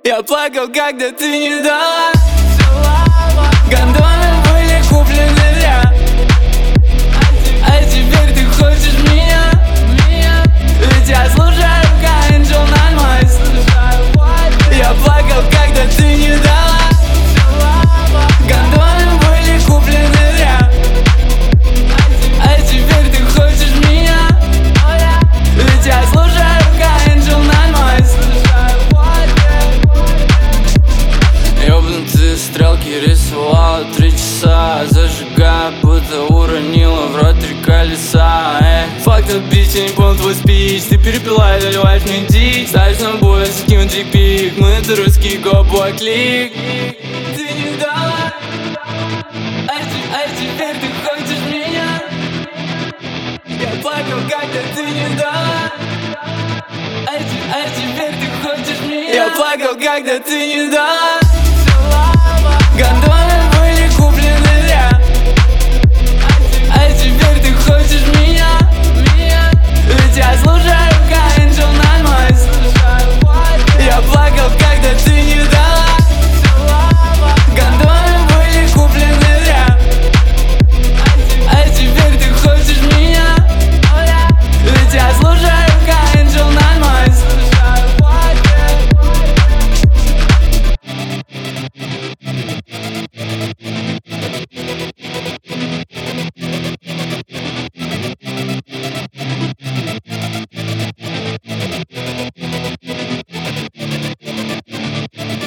Я плакал, когда ты не дала. Гондоны были куплены зря, а теперь ты хочешь меня. Ведь я слушаю Angel Noise. Я плакал, когда ты не дала. Гондоны были куплены зря, а теперь ты хочешь меня. Ведь я слушаю Angel Noise. Ёбнутые стрелки рисовала 3 часа, зажигая, будто уронила в рот 3 колеса. Факт отбить, я не понял твой спич. Ты перепила и доливаешь мне дичь. Ставишь на бой, закинуть дикпик. Мы это русский го-бой клик. Ты не дала, а теперь ты хочешь меня. Я плакал, когда ты не дала, а теперь ты хочешь меня. Я плакал, когда ты не дала.